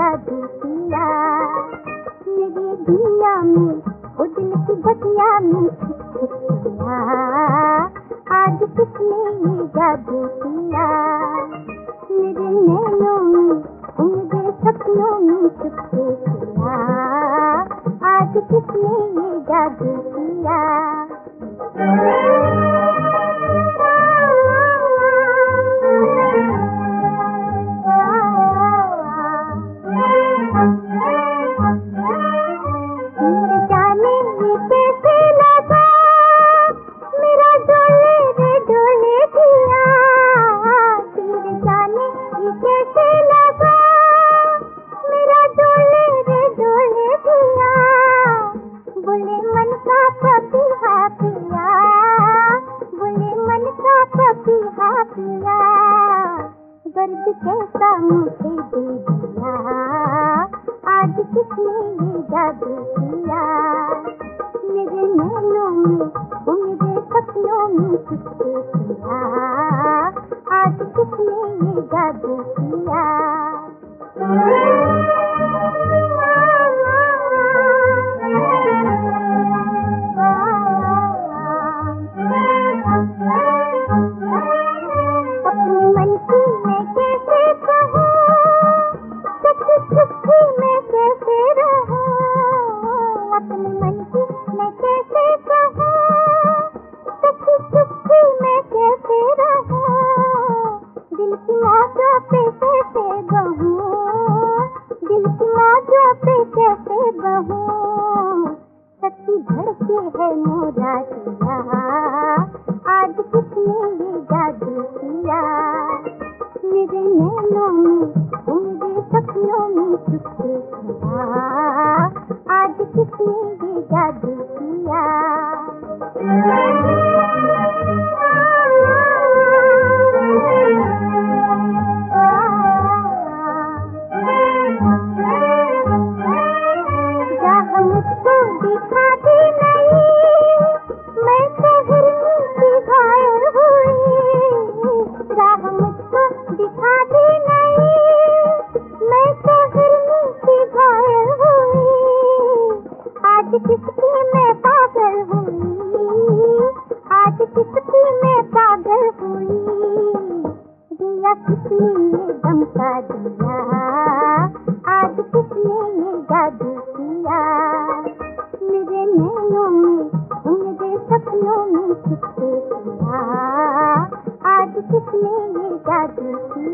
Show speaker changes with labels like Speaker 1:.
Speaker 1: जादू किया। मेरी दुनिया में वो दिल की बगिया में छुप गया। आज किसने ये जादू किया। मेरे नैनों में वो मेरे सपनों में छुपके किया। आज किसने ये जादू किया। दर्द कैसा मुझे दे दिया। आज किसने ये जादू किया। मेरे नैनों में वो मेरे सपनों में छुपके किया। आज किसने ये जादू किया। धड़के है मोरा दिया। आज किसने ये जादू किया। मेरे नैनों में वो मेरे सपनों में छुपके किया। आज किसने ये जादू किया। आज किसकी मैं पागल हुई। आज किसकी मैं पागल हुई। दिया किसने ये धमका दिया। आज किसने ये जादू किया। मेरे नैनों में मेरे सपनों में छुपके किया। आज किसने ये जादू किया।